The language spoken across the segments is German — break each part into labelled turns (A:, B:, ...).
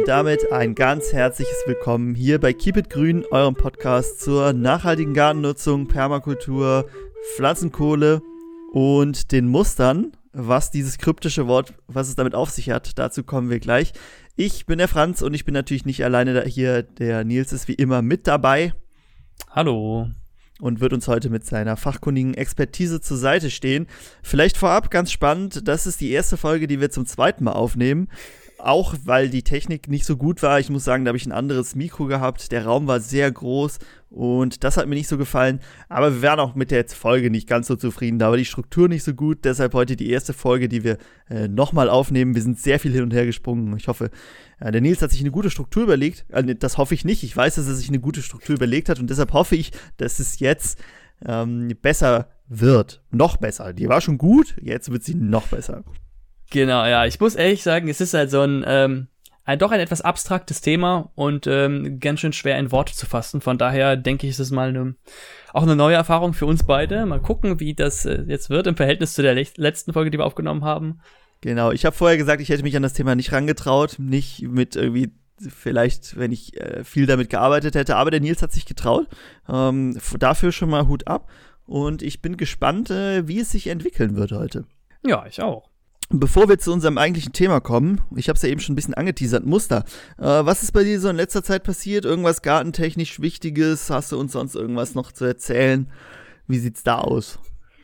A: Und damit ein ganz herzliches Willkommen hier bei Keep It Grün, eurem Podcast zur nachhaltigen Gartennutzung, Permakultur, Pflanzenkohle und den Mustern. Was dieses kryptische Wort, was es damit auf sich hat, dazu kommen wir gleich. Ich bin der Franz und ich bin natürlich nicht alleine da hier. Der Nils ist wie immer mit dabei.
B: Hallo.
A: Und wird uns heute mit seiner fachkundigen Expertise zur Seite stehen. Vielleicht vorab ganz spannend, das ist die erste Folge, die wir zum zweiten Mal aufnehmen. Auch weil die Technik nicht so gut war. Ich muss sagen, da habe ich ein anderes Mikro gehabt. Der Raum war sehr groß und das hat mir nicht so gefallen. Aber wir wären auch mit der Folge nicht ganz so zufrieden. Da war die Struktur nicht so gut. Deshalb heute die erste Folge, die wir nochmal aufnehmen. Wir sind sehr viel hin und her gesprungen. Ich hoffe, der Nils hat sich eine gute Struktur überlegt. Das hoffe ich nicht. Ich weiß, dass er sich eine gute Struktur überlegt hat. Und deshalb hoffe ich, dass es jetzt besser wird. Noch besser. Die war schon gut. Jetzt wird sie noch besser.
B: Genau, ja, ich muss ehrlich sagen, es ist halt so ein doch ein etwas abstraktes Thema und ganz schön schwer in Worte zu fassen. Von daher denke ich, ist es mal auch eine neue Erfahrung für uns beide. Mal gucken, wie das jetzt wird im Verhältnis zu der letzten Folge, die wir aufgenommen haben.
A: Genau, ich habe vorher gesagt, ich hätte mich an das Thema nicht rangetraut, nicht mit irgendwie vielleicht, wenn ich viel damit gearbeitet hätte, aber der Nils hat sich getraut. Dafür schon mal Hut ab und ich bin gespannt, wie es sich entwickeln wird heute.
B: Ja, ich auch.
A: Bevor wir zu unserem eigentlichen Thema kommen, ich habe es ja eben schon ein bisschen angeteasert, Muster. Was ist bei dir so in letzter Zeit passiert? Irgendwas gartentechnisch Wichtiges? Hast du uns sonst irgendwas noch zu erzählen? Wie sieht's da aus?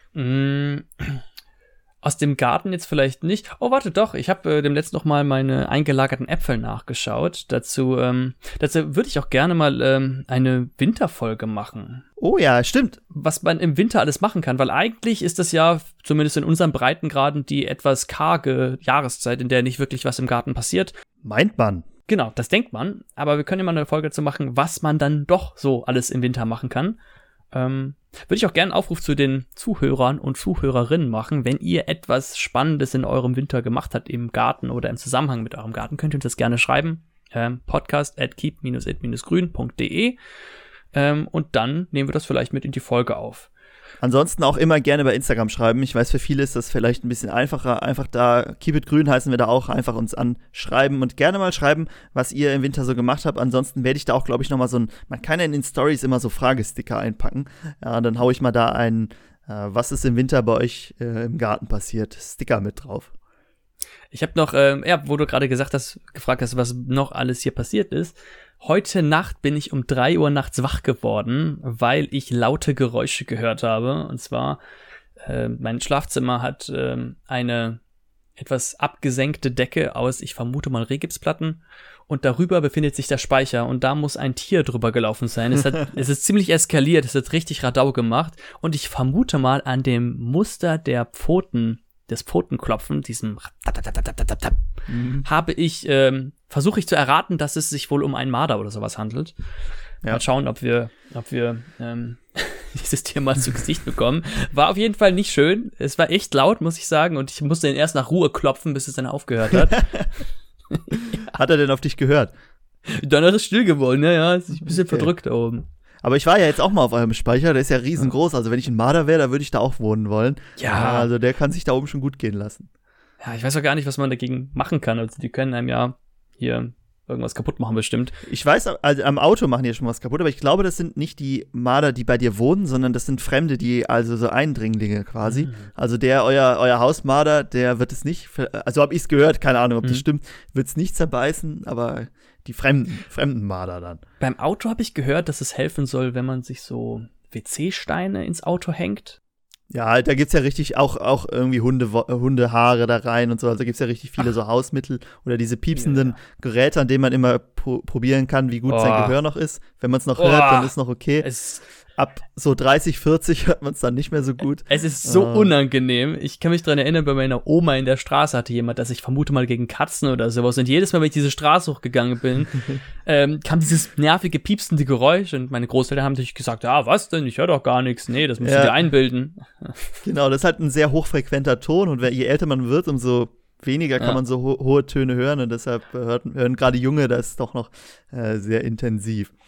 B: Aus dem Garten jetzt vielleicht nicht. Oh, warte, doch. Ich habe dem letzten noch mal meine eingelagerten Äpfel nachgeschaut. Dazu würde ich auch gerne mal eine Winterfolge machen.
A: Oh ja, stimmt.
B: Was man im Winter alles machen kann, weil eigentlich ist das ja, zumindest in unseren Breitengraden, die etwas karge Jahreszeit, in der nicht wirklich was im Garten passiert.
A: Meint man.
B: Genau, das denkt man. Aber wir können ja mal eine Folge dazu machen, was man dann doch so alles im Winter machen kann. Würde ich auch gerne einen Aufruf zu den Zuhörern und Zuhörerinnen machen. Wenn ihr etwas Spannendes in eurem Winter gemacht habt, im Garten oder im Zusammenhang mit eurem Garten, könnt ihr uns das gerne schreiben. podcast@keep-it-grün.de und dann nehmen wir das vielleicht mit in die Folge auf.
A: Ansonsten auch immer gerne bei Instagram schreiben. Ich weiß, für viele ist das vielleicht ein bisschen einfacher. Einfach da, Keep It Grün heißen wir da auch, einfach uns anschreiben und gerne mal schreiben, was ihr im Winter so gemacht habt. Ansonsten werde ich da auch, glaube ich, nochmal man kann ja in den Stories immer so Fragesticker einpacken. Ja, dann haue ich mal da einen, was ist im Winter bei euch im Garten passiert, Sticker mit drauf.
B: Ich habe noch, wo du gerade gefragt hast, was noch alles hier passiert ist. Heute Nacht bin ich um 3 Uhr nachts wach geworden, weil ich laute Geräusche gehört habe. Und zwar, mein Schlafzimmer hat eine etwas abgesenkte Decke aus, ich vermute mal Rehgipsplatten. Und darüber befindet sich der Speicher. Und da muss ein Tier drüber gelaufen sein. Es ist ziemlich eskaliert, es hat richtig Radau gemacht. Und ich vermute mal an dem Muster der Pfoten, des Pfotenklopfen, diesem versuche ich zu erraten, dass es sich wohl um einen Marder oder sowas handelt. Ja. Mal schauen, ob wir dieses Tier mal zu Gesicht bekommen. War auf jeden Fall nicht schön. Es war echt laut, muss ich sagen. Und ich musste ihn erst nach Ruhe klopfen, bis es dann aufgehört hat.
A: Ja. Hat er denn auf dich gehört?
B: Dann ist es still geworden, ja. Ist ein bisschen verdrückt da oben.
A: Aber ich war ja jetzt auch mal auf eurem Speicher, der ist ja riesengroß. Also wenn ich ein Marder wäre, da würde ich da auch wohnen wollen.
B: Ja.
A: Also der kann sich da oben schon gut gehen lassen.
B: Ja, ich weiß auch gar nicht, was man dagegen machen kann. Also die können einem ja hier irgendwas kaputt machen bestimmt.
A: Ich weiß, also am Auto machen die ja schon was kaputt, aber ich glaube, das sind nicht die Marder, die bei dir wohnen, sondern das sind Fremde, also so Eindringlinge quasi. Mhm. Also euer Hausmarder, der wird es nicht, also habe ich es gehört, keine Ahnung, ob das stimmt, wird es nicht zerbeißen, aber die fremden Marder dann.
B: Beim Auto habe ich gehört, dass es helfen soll, wenn man sich so WC-Steine ins Auto hängt.
A: Ja, da gibt's ja richtig auch irgendwie Hundehaare da rein und so. Also gibt's ja richtig viele so Hausmittel oder diese piepsenden Geräte, an denen man immer probieren kann, wie gut sein Gehör noch ist. Wenn man es noch hört, dann ist noch okay. Ab so 30, 40 hört man es dann nicht mehr so gut.
B: Es ist so unangenehm. Ich kann mich dran erinnern, bei meiner Oma in der Straße hatte jemand, dass ich vermute mal gegen Katzen oder sowas. Und jedes Mal, wenn ich diese Straße hochgegangen bin, kam dieses nervige, piepsende Geräusch. Und meine Großeltern haben natürlich gesagt, ja, was denn? Ich höre doch gar nichts. Nee, das musst du dir einbilden.
A: Genau, das ist halt ein sehr hochfrequenter Ton. Und je älter man wird, umso weniger kann man so hohe Töne hören. Und deshalb hören gerade Junge das doch noch sehr intensiv.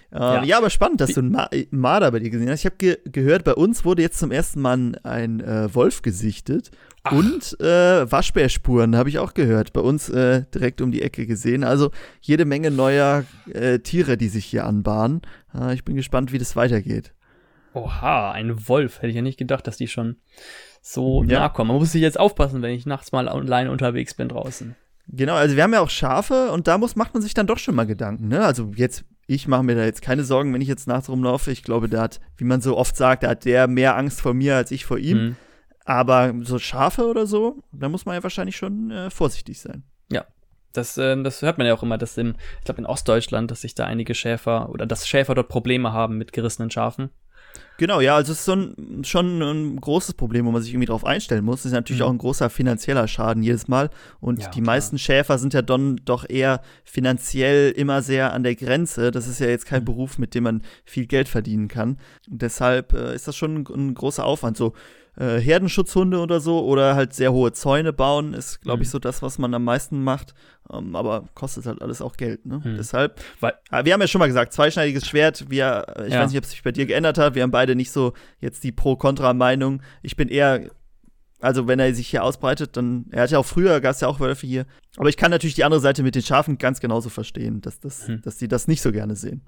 A: Ja, aber spannend, dass du einen Marder bei dir gesehen hast. Ich habe gehört, bei uns wurde jetzt zum ersten Mal ein Wolf gesichtet. Ach. Und Waschbärspuren habe ich auch gehört. Bei uns direkt um die Ecke gesehen. Also jede Menge neuer Tiere, die sich hier anbahnen. Ich bin gespannt, wie das weitergeht.
B: Oha, ein Wolf. Hätte ich ja nicht gedacht, dass die schon so nah kommen. Man muss sich jetzt aufpassen, wenn ich nachts mal alleine unterwegs bin draußen.
A: Genau, also wir haben ja auch Schafe und da macht man sich dann doch schon mal Gedanken, ne? Also ich mache mir da jetzt keine Sorgen, wenn ich jetzt nachts rumlaufe. Ich glaube, da hat, wie man so oft sagt, da hat der mehr Angst vor mir als ich vor ihm. Mhm. Aber so Schafe oder so, da muss man ja wahrscheinlich schon vorsichtig sein.
B: Ja, das hört man ja auch immer, dass ich glaube in Ostdeutschland, dass sich da einige Schäfer dort Probleme haben mit gerissenen Schafen.
A: Genau, ja, also es ist schon ein großes Problem, wo man sich irgendwie drauf einstellen muss. Das ist natürlich auch ein großer finanzieller Schaden jedes Mal. Und die meisten Schäfer sind ja dann doch eher finanziell immer sehr an der Grenze. Das ist ja jetzt kein Beruf, mit dem man viel Geld verdienen kann. Und deshalb ist das schon ein großer Aufwand. So Herdenschutzhunde oder so oder halt sehr hohe Zäune bauen ist, glaube ich, so das, was man am meisten macht. Aber kostet halt alles auch Geld, ne? Deshalb, wir haben ja schon mal gesagt, zweischneidiges Schwert. Ich weiß nicht, ob es sich bei dir geändert hat. Wir haben beide nicht so jetzt die Pro-Kontra-Meinung. Ich bin eher, also wenn er sich hier ausbreitet, dann, er hat ja auch früher, gab es ja auch Wölfe hier. Aber ich kann natürlich die andere Seite mit den Schafen ganz genauso verstehen, dass die das nicht so gerne sehen.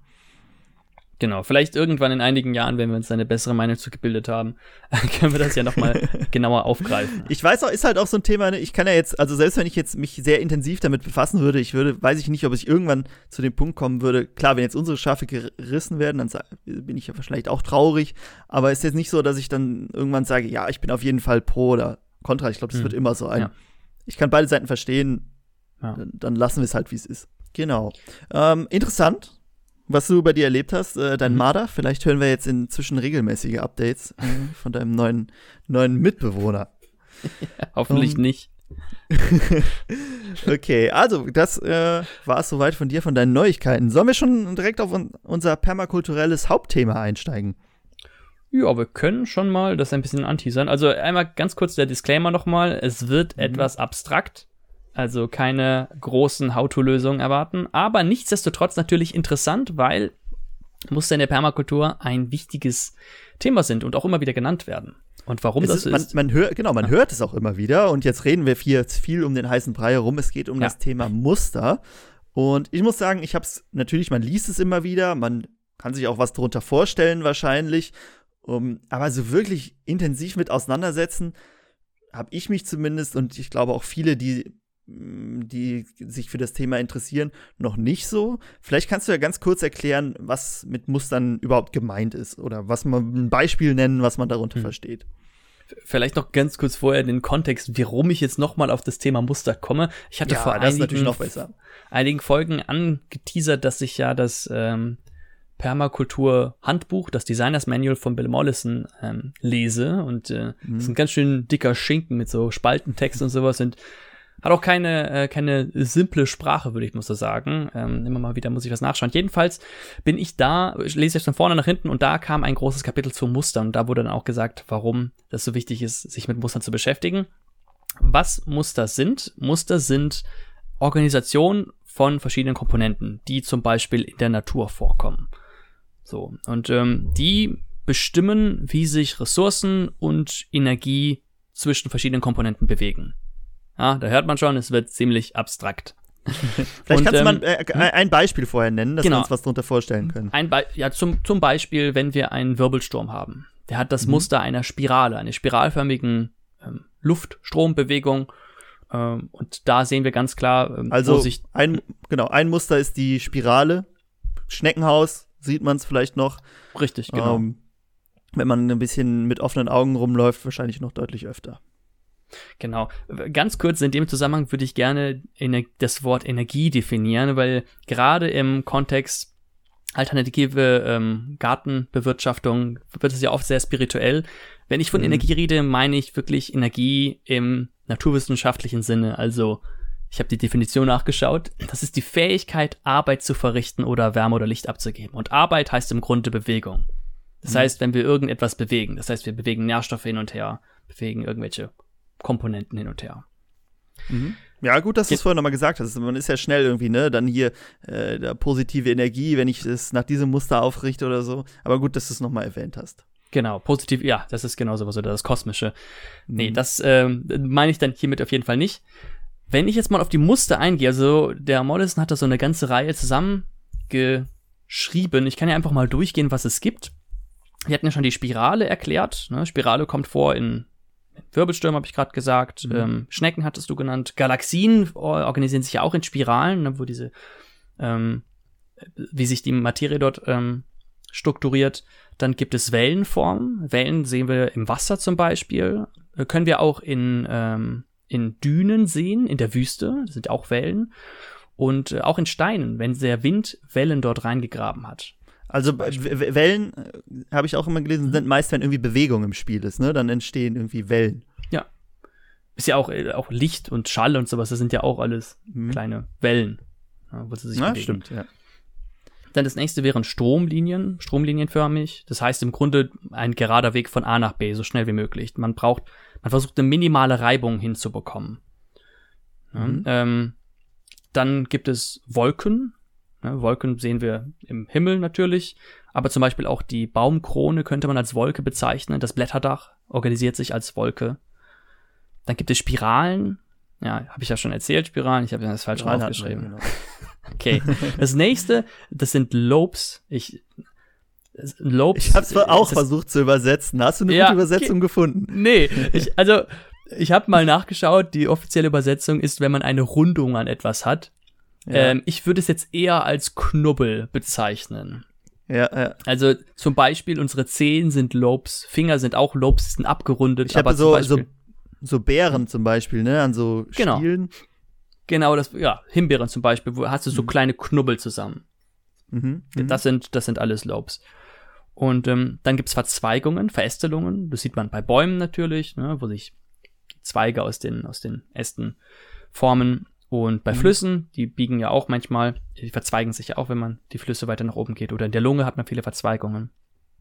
B: Genau, vielleicht irgendwann in einigen Jahren, wenn wir uns eine bessere Meinung zu gebildet haben, können wir das ja nochmal genauer aufgreifen.
A: Ich weiß auch, ist halt auch so ein Thema, ne? Ich kann ja jetzt, also selbst wenn ich jetzt mich sehr intensiv damit befassen würde, weiß ich nicht, ob ich irgendwann zu dem Punkt kommen würde, klar, wenn jetzt unsere Schafe gerissen werden, dann bin ich ja vielleicht auch traurig, aber es ist jetzt nicht so, dass ich dann irgendwann sage, ja, ich bin auf jeden Fall pro oder kontra. Ich glaube, das wird immer so ein. Ja. Ich kann beide Seiten verstehen, dann lassen wir es halt, wie es ist. Genau. Interessant. Was du bei dir erlebt hast, dein Marder, vielleicht hören wir jetzt inzwischen regelmäßige Updates von deinem neuen Mitbewohner.
B: Ja, hoffentlich nicht.
A: Okay, also das war es soweit von dir, von deinen Neuigkeiten. Sollen wir schon direkt auf unser permakulturelles Hauptthema einsteigen?
B: Ja, wir können schon mal das ein bisschen anteasern. Also einmal ganz kurz der Disclaimer nochmal. Es wird etwas abstrakt. Also keine großen How-to-Lösungen erwarten, aber nichtsdestotrotz natürlich interessant, weil Muster in der Permakultur ein wichtiges Thema sind und auch immer wieder genannt werden. Und warum das ist?
A: Man hört es auch immer wieder und jetzt reden wir viel um den heißen Brei herum. Es geht um das Thema Muster und ich muss sagen, man liest es immer wieder, man kann sich auch was darunter vorstellen wahrscheinlich, aber so wirklich intensiv mit auseinandersetzen, habe ich mich zumindest und ich glaube auch viele, die sich für das Thema interessieren, noch nicht so. Vielleicht kannst du ja ganz kurz erklären, was mit Mustern überhaupt gemeint ist oder ein Beispiel nennen, was man darunter versteht.
B: Vielleicht noch ganz kurz vorher den Kontext, warum ich jetzt nochmal auf das Thema Muster komme. Ich hatte vor einigen Folgen angeteasert, dass ich ja das Permakultur-Handbuch, das Designers Manual von Bill Mollison lese und das ist ein ganz schön dicker Schinken mit so Spaltentext und sowas und hat auch keine simple Sprache, würde ich mal so sagen. Immer mal wieder muss ich was nachschauen. Jedenfalls bin ich da, ich lese jetzt von vorne nach hinten und da kam ein großes Kapitel zu Mustern. Und da wurde dann auch gesagt, warum das so wichtig ist, sich mit Mustern zu beschäftigen. Was Muster sind? Muster sind Organisationen von verschiedenen Komponenten, die zum Beispiel in der Natur vorkommen. So, und die bestimmen, wie sich Ressourcen und Energie zwischen verschiedenen Komponenten bewegen. Ja, da hört man schon, es wird ziemlich abstrakt.
A: Vielleicht kannst du mal ein Beispiel vorher nennen, dass wir uns was darunter vorstellen können.
B: Zum Beispiel, wenn wir einen Wirbelsturm haben. Der hat das Muster einer Spirale, einer spiralförmigen Luftstrombewegung. Und da sehen wir ganz klar,
A: ein Muster ist die Spirale. Schneckenhaus sieht man es vielleicht noch.
B: Richtig, genau.
A: Wenn man ein bisschen mit offenen Augen rumläuft, wahrscheinlich noch deutlich öfter.
B: Genau. Ganz kurz in dem Zusammenhang würde ich gerne das Wort Energie definieren, weil gerade im Kontext alternative Gartenbewirtschaftung wird es ja oft sehr spirituell. Wenn ich von Energie rede, meine ich wirklich Energie im naturwissenschaftlichen Sinne. Also ich habe die Definition nachgeschaut. Das ist die Fähigkeit, Arbeit zu verrichten oder Wärme oder Licht abzugeben. Und Arbeit heißt im Grunde Bewegung. Das heißt, wenn wir irgendetwas bewegen, das heißt, wir bewegen Nährstoffe hin und her, bewegen irgendwelche Komponenten hin und her.
A: Ja, gut, dass du es vorhin nochmal gesagt hast. Man ist ja schnell irgendwie, ne, dann hier positive Energie, wenn ich es nach diesem Muster aufrichte oder so. Aber gut, dass du es nochmal erwähnt hast.
B: Genau, positiv, ja, das ist genau sowas, oder das Kosmische. Nee, das meine ich dann hiermit auf jeden Fall nicht. Wenn ich jetzt mal auf die Muster eingehe, also der Mollison hat da so eine ganze Reihe zusammengeschrieben. Ich kann ja einfach mal durchgehen, was es gibt. Wir hatten ja schon die Spirale erklärt. Ne? Spirale kommt vor in Wirbelstürmen, habe ich gerade gesagt. Schnecken hattest du genannt. Galaxien organisieren sich ja auch in Spiralen, ne, wo diese, wie sich die Materie dort strukturiert. Dann gibt es Wellenformen. Wellen sehen wir im Wasser zum Beispiel. Können wir auch in Dünen sehen, in der Wüste. Das sind auch Wellen. Und auch in Steinen, wenn der Wind Wellen dort reingegraben hat.
A: Also Wellen, habe ich auch immer gelesen, sind meist, wenn irgendwie Bewegung im Spiel ist, ne? Dann entstehen irgendwie Wellen.
B: Ja. Ist ja auch Licht und Schall und sowas, das sind ja auch alles kleine Wellen, wo sie sich bewegen. Stimmt, ja. Dann das nächste wären Stromlinien, stromlinienförmig. Das heißt im Grunde ein gerader Weg von A nach B, so schnell wie möglich. Man versucht eine minimale Reibung hinzubekommen. Ja, dann gibt es Wolken. Ja, Wolken sehen wir im Himmel natürlich, aber zum Beispiel auch die Baumkrone könnte man als Wolke bezeichnen. Das Blätterdach organisiert sich als Wolke. Dann gibt es Spiralen. Ja, habe ich ja schon erzählt, Spiralen. Ich habe das falsch aufgeschrieben. Genau. Okay. Das nächste, das sind Lobes. Ich habe es auch versucht zu übersetzen. Hast du eine gute Übersetzung gefunden? Nee, ich habe mal nachgeschaut. Die offizielle Übersetzung ist, wenn man eine Rundung an etwas hat. Ja. Ich würde es jetzt eher als Knubbel bezeichnen. Ja. Also zum Beispiel unsere Zehen sind Lobes, Finger sind auch Lobes, sind abgerundet.
A: Ich habe so Beeren zum Beispiel, ne, an so Stielen.
B: Genau, Himbeeren zum Beispiel, wo hast du so kleine Knubbel zusammen. Das sind alles Lobes. Und dann gibt's Verzweigungen, Verästelungen. Das sieht man bei Bäumen natürlich, ne, wo sich Zweige aus den Ästen formen. Und bei Flüssen, die biegen ja auch manchmal, die verzweigen sich ja auch, wenn man die Flüsse weiter nach oben geht. Oder in der Lunge hat man viele Verzweigungen.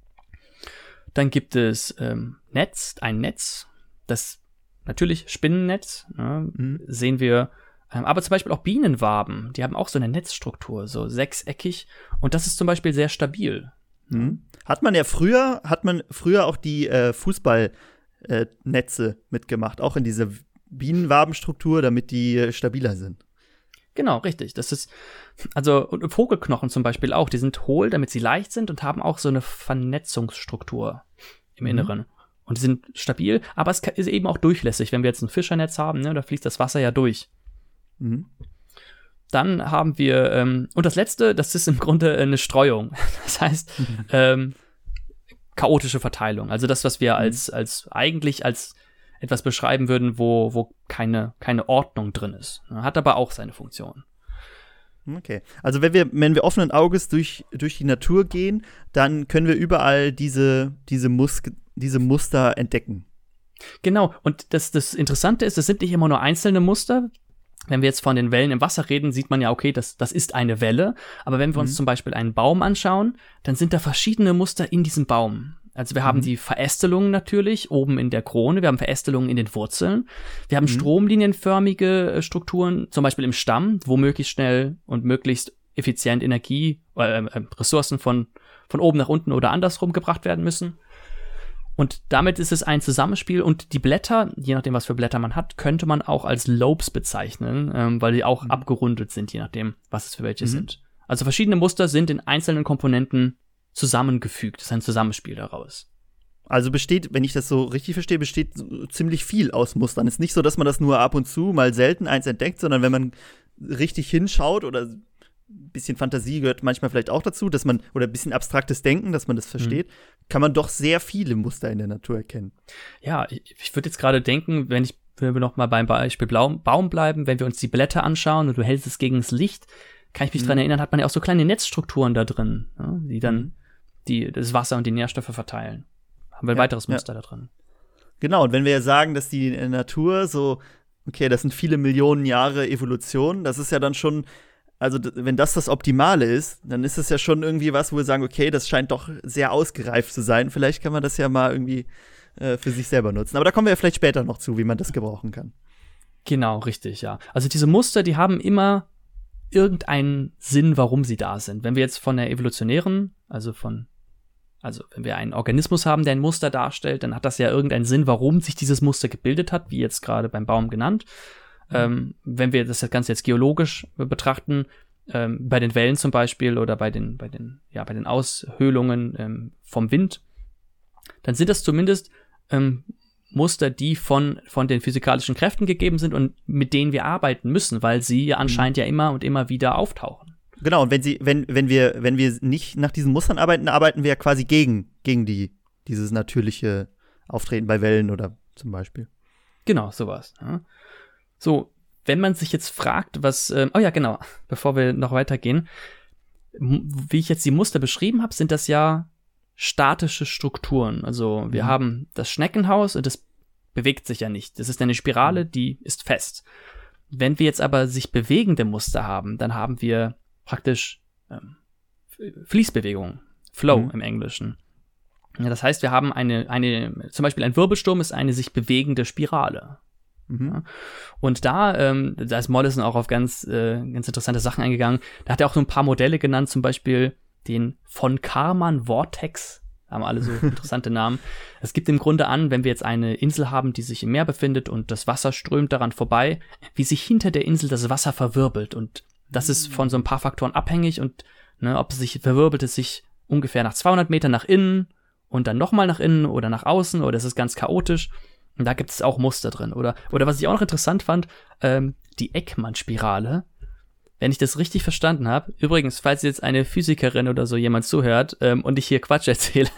B: Dann gibt es ein Netz, das natürlich Spinnennetz, sehen wir, aber zum Beispiel auch Bienenwaben, die haben auch so eine Netzstruktur, so sechseckig. Und das ist zum Beispiel sehr stabil.
A: Hat man früher auch die Fußballnetze mitgemacht, auch in diese Bienenwabenstruktur, damit die stabiler sind.
B: Genau, richtig. Das ist, also und Vogelknochen zum Beispiel auch, die sind hohl, damit sie leicht sind und haben auch so eine Vernetzungsstruktur im Inneren. Und die sind stabil, aber es ist eben auch durchlässig. Wenn wir jetzt ein Fischernetz haben, ne, da fließt das Wasser ja durch. Dann haben wir, und das letzte, das ist im Grunde eine Streuung. Das heißt, chaotische Verteilung. Also das, was wir als etwas beschreiben würden, wo keine Ordnung drin ist. Hat aber auch seine Funktion.
A: Okay. Also wenn wir offenen Auges durch die Natur gehen, dann können wir überall diese Muster entdecken.
B: Genau. Und das Interessante ist, es sind nicht immer nur einzelne Muster. Wenn wir jetzt von den Wellen im Wasser reden, sieht man ja, okay, das ist eine Welle. Aber wenn wir uns zum Beispiel einen Baum anschauen, dann sind da verschiedene Muster in diesem Baum. Also wir haben die Verästelungen natürlich oben in der Krone, wir haben Verästelungen in den Wurzeln, wir haben stromlinienförmige Strukturen, zum Beispiel im Stamm, wo möglichst schnell und möglichst effizient Ressourcen von oben nach unten oder andersrum gebracht werden müssen. Und damit ist es ein Zusammenspiel und die Blätter, je nachdem, was für Blätter man hat, könnte man auch als Lobes bezeichnen, weil die auch abgerundet sind, je nachdem, was es für welche sind. Also verschiedene Muster sind in einzelnen Komponenten zusammengefügt. Das ist ein Zusammenspiel daraus.
A: Also besteht, wenn ich das so richtig verstehe, besteht ziemlich viel aus Mustern. Es ist nicht so, dass man das nur ab und zu mal selten eins entdeckt, sondern wenn man richtig hinschaut oder ein bisschen Fantasie gehört manchmal vielleicht auch dazu, dass man, oder ein bisschen abstraktes Denken, dass man das versteht, kann man doch sehr viele Muster in der Natur erkennen.
B: Ja, ich würde jetzt gerade denken, wenn wir noch mal beim Beispiel Baum bleiben, wenn wir uns die Blätter anschauen und du hältst es gegen das Licht, kann ich mich dran erinnern, hat man ja auch so kleine Netzstrukturen da drin, ja, die dann das Wasser und die Nährstoffe verteilen. Haben wir ein weiteres Muster da drin.
A: Genau, und wenn wir ja sagen, dass die Natur so, okay, das sind viele Millionen Jahre Evolution, das ist ja dann schon, also wenn das Optimale ist, dann ist es ja schon irgendwie was, wo wir sagen, okay, das scheint doch sehr ausgereift zu sein. Vielleicht kann man das ja mal irgendwie für sich selber nutzen. Aber da kommen wir ja vielleicht später noch zu, wie man das gebrauchen kann.
B: Genau, richtig, ja. Also diese Muster, die haben immer irgendeinen Sinn, warum sie da sind. Wenn wir jetzt von der evolutionären, also wenn wir einen Organismus haben, der ein Muster darstellt, dann hat das ja irgendeinen Sinn, warum sich dieses Muster gebildet hat, wie jetzt gerade beim Baum genannt. Wenn wir das Ganze jetzt geologisch betrachten, bei den Wellen zum Beispiel oder bei den Aushöhlungen vom Wind, dann sind das zumindest Muster, die von den physikalischen Kräften gegeben sind und mit denen wir arbeiten müssen, weil sie anscheinend ja immer und immer wieder auftauchen.
A: Genau, und wenn wir nicht nach diesen Mustern arbeiten, arbeiten wir ja quasi gegen dieses natürliche Auftreten bei Wellen oder zum Beispiel.
B: Genau, sowas. Ja. So, wenn man sich jetzt fragt, bevor wir noch weitergehen, wie ich jetzt die Muster beschrieben habe, sind das ja statische Strukturen. Also wir haben das Schneckenhaus und das bewegt sich ja nicht. Das ist eine Spirale, die ist fest. Wenn wir jetzt aber sich bewegende Muster haben, dann haben wir praktisch Fließbewegung, Flow im Englischen. Ja, das heißt, wir haben zum Beispiel ein Wirbelsturm ist eine sich bewegende Spirale. Ja. Und da ist Mollison auch auf ganz interessante Sachen eingegangen. Da hat er auch so ein paar Modelle genannt, zum Beispiel den von Karman Vortex, haben alle so interessante Namen. Es gibt im Grunde an, wenn wir jetzt eine Insel haben, die sich im Meer befindet und das Wasser strömt daran vorbei, wie sich hinter der Insel das Wasser verwirbelt. Und das ist von so ein paar Faktoren abhängig und ob es sich verwirbelt, es sich ungefähr nach 200 Metern nach innen und dann nochmal nach innen oder nach außen oder es ist ganz chaotisch. Und da gibt es auch Muster drin. Oder was ich auch noch interessant fand, die Ekman-Spirale. Wenn ich das richtig verstanden habe, übrigens, falls jetzt eine Physikerin oder so jemand zuhört und ich hier Quatsch erzähle,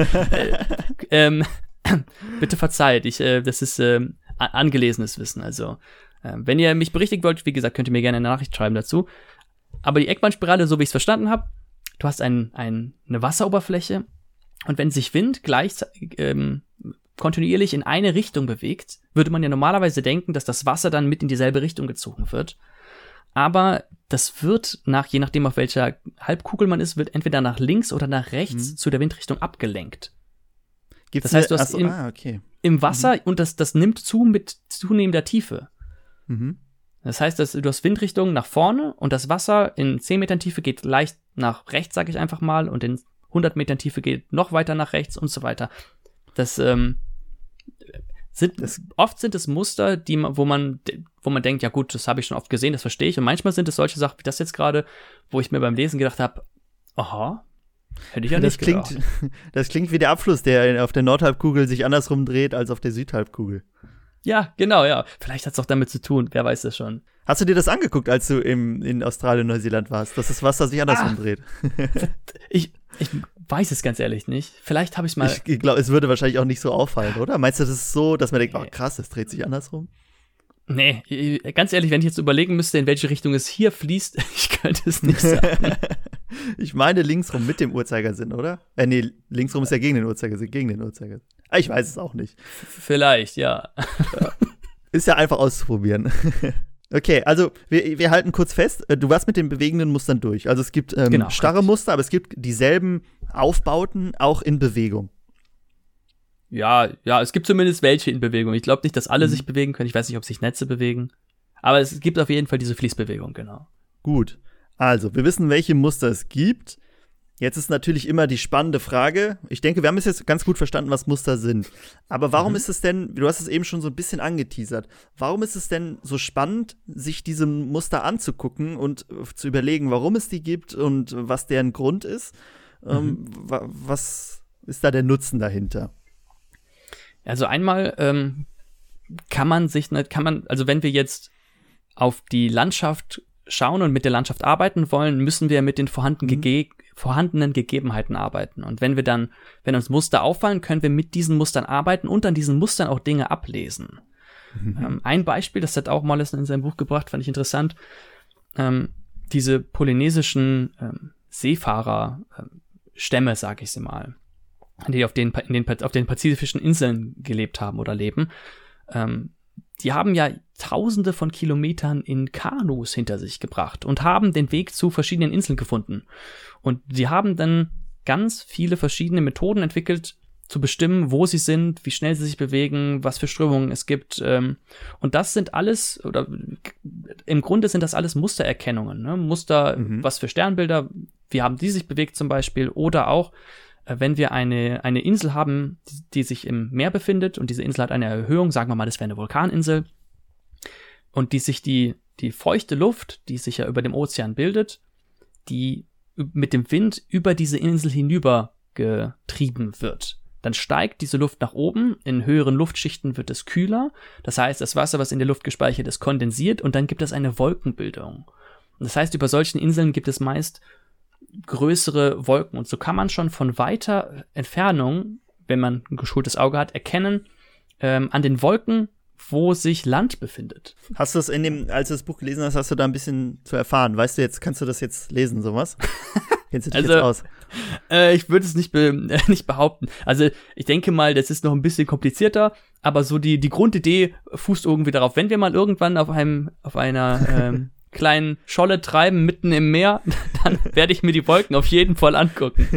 B: bitte verzeiht, das ist angelesenes Wissen. Also, wenn ihr mich berichtigen wollt, wie gesagt, könnt ihr mir gerne eine Nachricht schreiben dazu. Aber die Ekman-Spirale, so wie ich es verstanden habe, du hast eine Wasseroberfläche und wenn sich Wind kontinuierlich in eine Richtung bewegt, würde man ja normalerweise denken, dass das Wasser dann mit in dieselbe Richtung gezogen wird. Aber das wird je nachdem auf welcher Halbkugel man ist, wird entweder nach links oder nach rechts zu der Windrichtung abgelenkt. Das heißt, du hast im Wasser und das nimmt zu mit zunehmender Tiefe. Das heißt, du hast Windrichtung nach vorne und das Wasser in 10 Metern Tiefe geht leicht nach rechts, sage ich einfach mal, und in 100 Metern Tiefe geht noch weiter nach rechts und so weiter. Oft sind es Muster, wo man denkt, ja gut, das habe ich schon oft gesehen, das verstehe ich. Und manchmal sind es solche Sachen wie das jetzt gerade, wo ich mir beim Lesen gedacht habe, aha, hätte ich ja nicht gedacht.
A: Das klingt wie der Abfluss, der auf der Nordhalbkugel sich andersrum dreht als auf der Südhalbkugel.
B: Ja, genau, ja. Vielleicht hat es auch damit zu tun, wer weiß das schon.
A: Hast du dir das angeguckt, als du in Australien und Neuseeland warst, dass das Wasser sich andersrum dreht?
B: Ich weiß es ganz ehrlich nicht. Vielleicht habe ich es mal.
A: Ich glaube, es würde wahrscheinlich auch nicht so auffallen, oder? Meinst du, das ist so, dass man denkt, oh krass, es dreht sich andersrum?
B: Nee, ganz ehrlich, wenn ich jetzt überlegen müsste, in welche Richtung es hier fließt, ich könnte es nicht sagen.
A: Ich meine linksrum mit dem Uhrzeigersinn, oder? Linksrum ist ja gegen den Uhrzeigersinn, Ich weiß es auch nicht.
B: Vielleicht, ja.
A: Ist ja einfach auszuprobieren. Okay, also wir halten kurz fest, du warst mit den bewegenden Mustern durch. Also es gibt starre Muster, aber es gibt dieselben Aufbauten auch in Bewegung.
B: Ja, es gibt zumindest welche in Bewegung. Ich glaube nicht, dass alle sich bewegen können. Ich weiß nicht, ob sich Netze bewegen. Aber es gibt auf jeden Fall diese Fließbewegung, genau.
A: Gut, also wir wissen, welche Muster es gibt. Jetzt ist natürlich immer die spannende Frage. Ich denke, wir haben es jetzt ganz gut verstanden, was Muster sind. Aber warum ist es denn, du hast es eben schon so ein bisschen angeteasert, warum ist es denn so spannend, sich diese Muster anzugucken und zu überlegen, warum es die gibt und was deren Grund ist? Was ist da der Nutzen dahinter?
B: Also einmal also wenn wir jetzt auf die Landschaft schauen und mit der Landschaft arbeiten wollen, müssen wir mit den vorhandenen Gegebenheiten arbeiten. Und wenn uns Muster auffallen, können wir mit diesen Mustern arbeiten und an diesen Mustern auch Dinge ablesen. Ein Beispiel, das hat auch Mollison in seinem Buch gebracht, fand ich interessant. Diese polynesischen Seefahrerstämme, sag ich sie mal, die auf den pazifischen Inseln gelebt haben oder leben, die haben ja Tausende von Kilometern in Kanus hinter sich gebracht und haben den Weg zu verschiedenen Inseln gefunden. Und die haben dann ganz viele verschiedene Methoden entwickelt, zu bestimmen, wo sie sind, wie schnell sie sich bewegen, was für Strömungen es gibt. Und das sind alles, oder im Grunde sind das alles Mustererkennungen. Ne? Muster, was für Sternbilder, wie haben die sich bewegt zum Beispiel, oder auch, wenn wir eine Insel haben, die sich im Meer befindet und diese Insel hat eine Erhöhung, sagen wir mal, das wäre eine Vulkaninsel, und die sich die feuchte Luft, die sich ja über dem Ozean bildet, die mit dem Wind über diese Insel hinüber getrieben wird. Dann steigt diese Luft nach oben, in höheren Luftschichten wird es kühler, das heißt, das Wasser, was in der Luft gespeichert ist, kondensiert und dann gibt es eine Wolkenbildung. Und das heißt, über solchen Inseln gibt es meist größere Wolken und so kann man schon von weiter Entfernung, wenn man ein geschultes Auge hat, erkennen an den Wolken, wo sich Land befindet.
A: Hast du das als du das Buch gelesen hast du da ein bisschen zu erfahren? Weißt du jetzt, kannst du das jetzt lesen, sowas? Kennst du dich jetzt aus?
B: Ich würde es nicht behaupten. Also ich denke mal, das ist noch ein bisschen komplizierter, aber so die Grundidee fußt irgendwie darauf. Wenn wir mal irgendwann auf einer kleinen Scholle treiben, mitten im Meer, dann werde ich mir die Wolken auf jeden Fall angucken.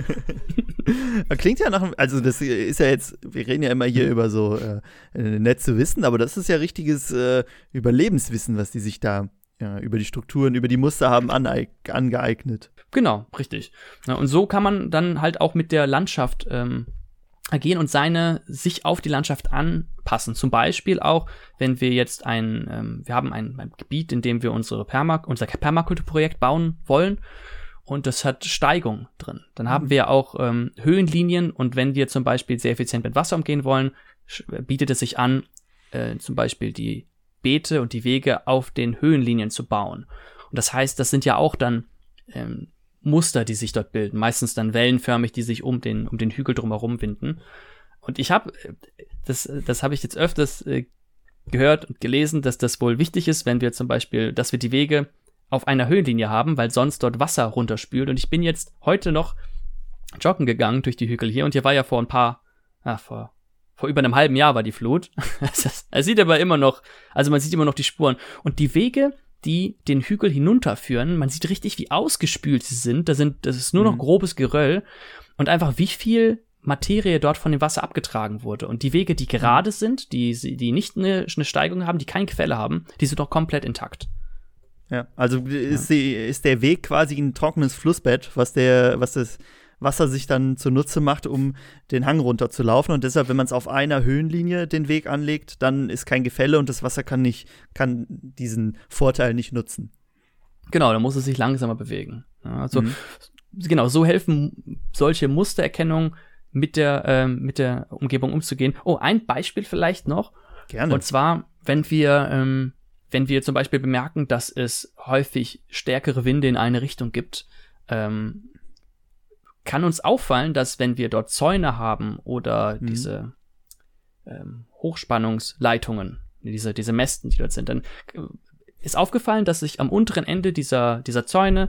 A: Klingt ja also das ist ja jetzt, wir reden ja immer hier über so nett zu wissen, aber das ist ja richtiges Überlebenswissen, was die sich da über die Strukturen, über die Muster haben angeeignet.
B: Genau, richtig. Ja, und so kann man dann halt auch mit der Landschaft agieren und sich auf die Landschaft anpassen. Zum Beispiel auch, wenn wir jetzt wir haben ein Gebiet, in dem wir unser Permakulturprojekt bauen wollen und das hat Steigung drin. Dann haben wir auch Höhenlinien und wenn wir zum Beispiel sehr effizient mit Wasser umgehen wollen, bietet es sich an, zum Beispiel die Beete und die Wege auf den Höhenlinien zu bauen. Und das heißt, das sind ja auch dann Muster, die sich dort bilden, meistens dann wellenförmig, die sich um den Hügel drumherum winden. Und ich habe, das habe ich jetzt öfters gehört und gelesen, dass das wohl wichtig ist, wenn wir zum Beispiel, dass wir die Wege auf einer Höhenlinie haben, weil sonst dort Wasser runterspült. Und ich bin jetzt heute noch joggen gegangen durch die Hügel hier und hier war ja vor über einem halben Jahr war die Flut. Es sieht aber immer noch, also man sieht immer noch die Spuren. Und die Wege, die den Hügel hinunterführen, man sieht richtig, wie ausgespült sie sind. Das ist nur noch grobes Geröll und einfach wie viel Materie dort von dem Wasser abgetragen wurde. Und die Wege, die gerade sind, die nicht eine Steigung haben, die keine Quelle haben, die sind doch komplett intakt.
A: Ja, also ist der Weg quasi ein trockenes Flussbett, was das Wasser sich dann zunutze macht, um den Hang runterzulaufen. Und deshalb, wenn man es auf einer Höhenlinie den Weg anlegt, dann ist kein Gefälle und das Wasser kann diesen Vorteil nicht nutzen.
B: Genau, da muss es sich langsamer bewegen. Ja, also genau, so helfen solche Mustererkennungen mit der Umgebung umzugehen. Oh, ein Beispiel vielleicht noch.
A: Gerne.
B: Und zwar, wenn wir zum Beispiel bemerken, dass es häufig stärkere Winde in eine Richtung gibt, kann uns auffallen, dass wenn wir dort Zäune haben oder diese Hochspannungsleitungen, diese Mästen, die dort sind, dann ist aufgefallen, dass sich am unteren Ende dieser Zäune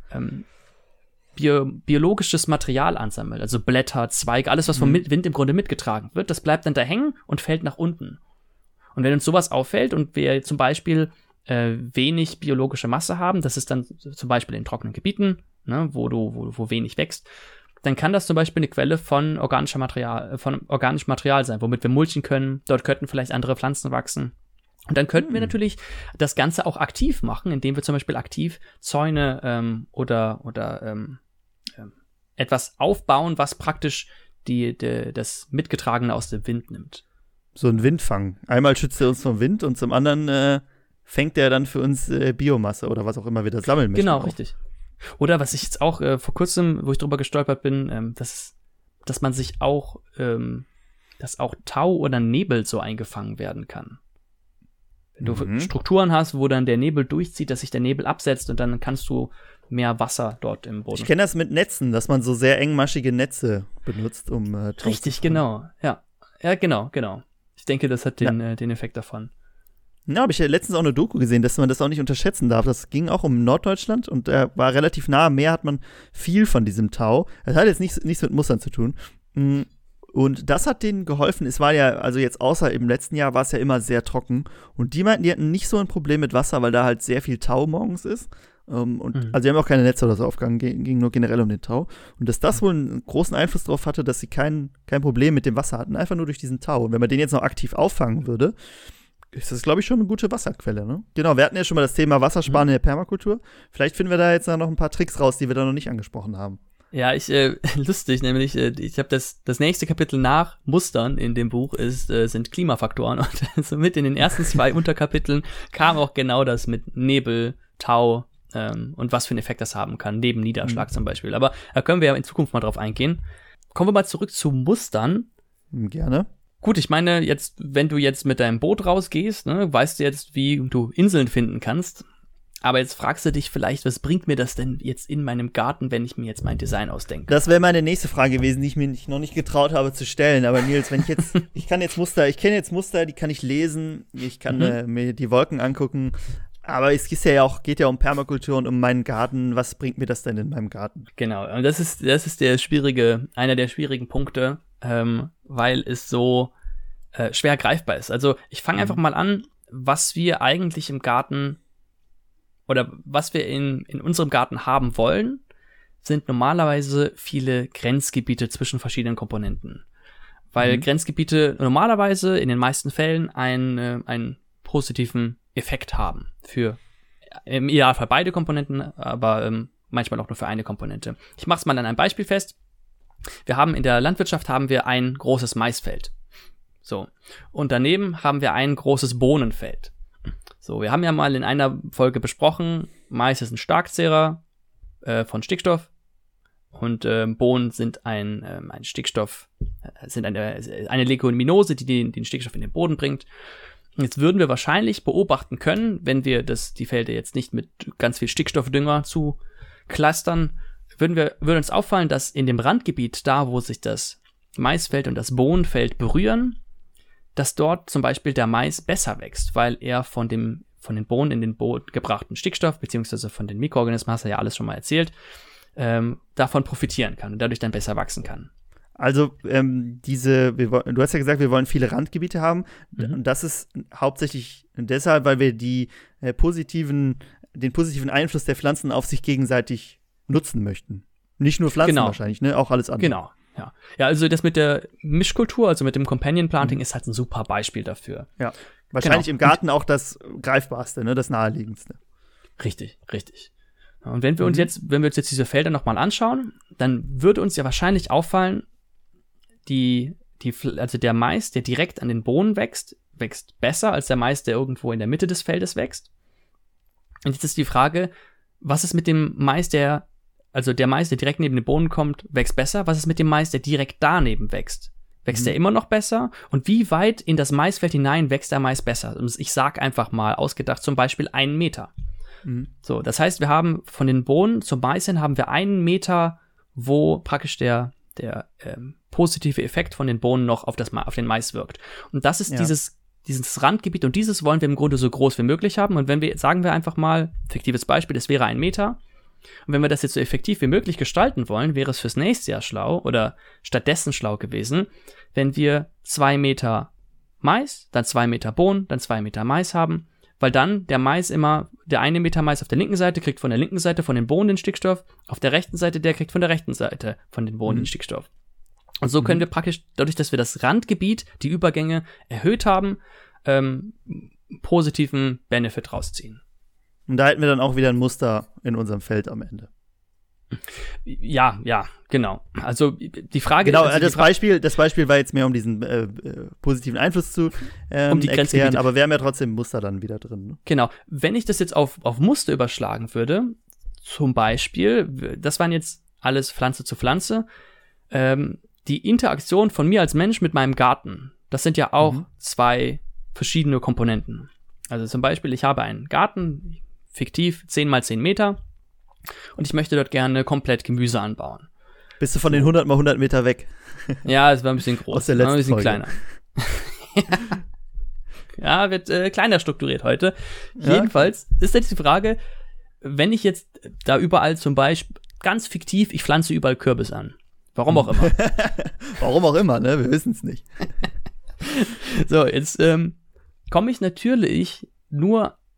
B: biologisches Material ansammelt, also Blätter, Zweige, alles, was vom Wind im Grunde mitgetragen wird, das bleibt dann da hängen und fällt nach unten. Und wenn uns sowas auffällt und wir zum Beispiel wenig biologische Masse haben, das ist dann zum Beispiel in trockenen Gebieten, ne, wo wenig wächst, dann kann das zum Beispiel eine Quelle von organischem Material sein, womit wir mulchen können. Dort könnten vielleicht andere Pflanzen wachsen. Und dann könnten wir natürlich das Ganze auch aktiv machen, indem wir zum Beispiel aktiv Zäune oder etwas aufbauen, was praktisch das Mitgetragene aus dem Wind nimmt.
A: So ein Windfang. Einmal schützt er uns vom Wind und zum anderen fängt er dann für uns Biomasse oder was auch immer wir da sammeln möchten.
B: Genau, richtig. Oder was ich jetzt auch vor kurzem, wo ich drüber gestolpert bin, dass man sich auch, dass auch Tau oder Nebel so eingefangen werden kann. Wenn du Strukturen hast, wo dann der Nebel durchzieht, dass sich der Nebel absetzt und dann kannst du mehr Wasser dort im Boden.
A: Ich kenne das mit Netzen, dass man so sehr engmaschige Netze benutzt, um Tau
B: richtig, genau. Ja, genau. Ich denke, das hat den Effekt davon.
A: Ja, habe ich ja letztens auch eine Doku gesehen, dass man das auch nicht unterschätzen darf. Das ging auch um Norddeutschland und war relativ nah am Meer, hat man viel von diesem Tau. Das hat jetzt nichts mit Mustern zu tun. Und das hat denen geholfen. Es war ja, also jetzt außer im letzten Jahr, war es ja immer sehr trocken. Und die meinten, die hatten nicht so ein Problem mit Wasser, weil da halt sehr viel Tau morgens ist. Also die haben auch keine Netze oder so aufgegangen, ging nur generell um den Tau. Und dass das wohl einen großen Einfluss darauf hatte, dass sie kein Problem mit dem Wasser hatten, einfach nur durch diesen Tau. Und wenn man den jetzt noch aktiv auffangen würde, ist das, glaube ich, schon eine gute Wasserquelle, ne? Genau, wir hatten ja schon mal das Thema Wassersparen in der Permakultur. Vielleicht finden wir da jetzt noch ein paar Tricks raus, die wir da noch nicht angesprochen haben.
B: Ja, lustig, nämlich, ich habe das nächste Kapitel nach Mustern in dem Buch sind Klimafaktoren und somit in den ersten 2 Unterkapiteln kam auch genau das mit Nebel, Tau und was für einen Effekt das haben kann, neben Niederschlag zum Beispiel. Aber da können wir ja in Zukunft mal drauf eingehen. Kommen wir mal zurück zu Mustern.
A: Gerne.
B: Gut, ich meine, jetzt, wenn du jetzt mit deinem Boot rausgehst, ne, weißt du jetzt, wie du Inseln finden kannst. Aber jetzt fragst du dich vielleicht, was bringt mir das denn jetzt in meinem Garten, wenn ich mir jetzt mein Design ausdenke?
A: Das wäre meine nächste Frage gewesen, die ich mir noch nicht getraut habe zu stellen. Aber Nils, wenn ich kenne jetzt Muster, die kann ich lesen, ich kann mir die Wolken angucken. Aber es geht ja um Permakultur und um meinen Garten. Was bringt mir das denn in meinem Garten?
B: Genau, und das ist einer der schwierigen Punkte, weil es so schwer greifbar ist. Also ich fange einfach mal an, was wir eigentlich im Garten oder was wir in unserem Garten haben wollen, sind normalerweise viele Grenzgebiete zwischen verschiedenen Komponenten. Weil Grenzgebiete normalerweise in den meisten Fällen einen positiven Effekt haben. Für im Idealfall beide Komponenten, aber manchmal auch nur für eine Komponente. Ich mache es mal an einem Beispiel fest. Wir haben in der Landwirtschaft ein großes Maisfeld. So. Und daneben haben wir ein großes Bohnenfeld. So, wir haben ja mal in einer Folge besprochen, Mais ist ein Starkzehrer von Stickstoff und Bohnen sind ein Stickstoff, sind eine Leguminose, die den Stickstoff in den Boden bringt. Jetzt würden wir wahrscheinlich beobachten können, wenn wir die Felder jetzt nicht mit ganz viel Stickstoffdünger zu clustern, würde uns auffallen, dass in dem Randgebiet, da wo sich das Maisfeld und das Bohnenfeld berühren, dass dort zum Beispiel der Mais besser wächst, weil er von den Bohnen in den Boden gebrachten Stickstoff, beziehungsweise von den Mikroorganismen, hast du ja alles schon mal erzählt, davon profitieren kann und dadurch dann besser wachsen kann.
A: Also du hast ja gesagt, wir wollen viele Randgebiete haben. Und das ist hauptsächlich deshalb, weil wir den positiven Einfluss der Pflanzen auf sich gegenseitig nutzen möchten. Nicht nur Pflanzen wahrscheinlich, ne? Auch alles andere.
B: Genau. Ja, also das mit der Mischkultur, also mit dem Companion Planting, ist halt ein super Beispiel dafür.
A: Ja, wahrscheinlich im Garten auch das greifbarste, ne? Das naheliegendste. Richtig. Und wenn wir uns jetzt diese Felder nochmal anschauen, dann würde uns ja wahrscheinlich auffallen, also der Mais, der direkt an den Bohnen wächst besser als der Mais, der irgendwo in der Mitte des Feldes wächst. Und jetzt ist die Frage, was ist mit dem Mais, der Mais, der direkt neben den Bohnen kommt, wächst besser? Was ist mit dem Mais, der direkt daneben wächst? Wächst der immer noch besser? Und wie weit in das Maisfeld hinein wächst der Mais besser? Und ich sag einfach mal, ausgedacht, zum Beispiel 1 Meter. So, das heißt, wir haben von den Bohnen zum Mais hin haben wir 1 Meter, wo praktisch der positive Effekt von den Bohnen noch auf den Mais wirkt. Und das ist dieses Randgebiet und dieses wollen wir im Grunde so groß wie möglich haben. Und sagen wir einfach mal, fiktives Beispiel, es wäre 1 Meter. Und wenn wir das jetzt so effektiv wie möglich gestalten wollen, wäre es fürs nächste Jahr schlau oder stattdessen schlau gewesen, wenn wir 2 Meter Mais, dann 2 Meter Bohnen, dann 2 Meter Mais haben, weil dann der 1 Meter Mais auf der linken Seite kriegt von der linken Seite von den Bohnen den Stickstoff, auf der rechten Seite der kriegt von der rechten Seite von den Bohnen den Stickstoff. Und so können wir praktisch, dadurch, dass wir das Randgebiet, die Übergänge erhöht haben, positiven Benefit rausziehen. Und da hätten wir dann auch wieder ein Muster in unserem Feld am Ende.
B: Ja, genau. Also die Frage
A: ist. Genau, das Beispiel war jetzt mehr, um diesen positiven Einfluss zu erklären, aber wir haben ja trotzdem Muster dann wieder drin. Ne?
B: Genau. Wenn ich das jetzt auf Muster überschlagen würde, zum Beispiel, das waren jetzt alles Pflanze zu Pflanze, die Interaktion von mir als Mensch mit meinem Garten, das sind ja auch 2 verschiedene Komponenten. Also zum Beispiel, ich habe einen Garten, fiktiv 10 mal 10 Meter und ich möchte dort gerne komplett Gemüse anbauen.
A: Bist du von den 100 mal 100 Meter weg?
B: Ja, es war ein bisschen groß.
A: Aus der letzten
B: ein bisschen
A: Folge.
B: Kleiner. Ja, wird kleiner strukturiert heute. Ja. Jedenfalls ist jetzt die Frage, wenn ich jetzt da überall zum Beispiel, ganz fiktiv, ich pflanze überall Kürbis an. Warum auch immer.
A: Warum auch immer, ne? Wir wissen es nicht.
B: So, jetzt komme ich natürlich nur